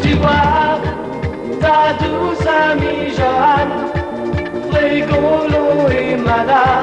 tu vois ta douce amie Joanne, rigolo et malade.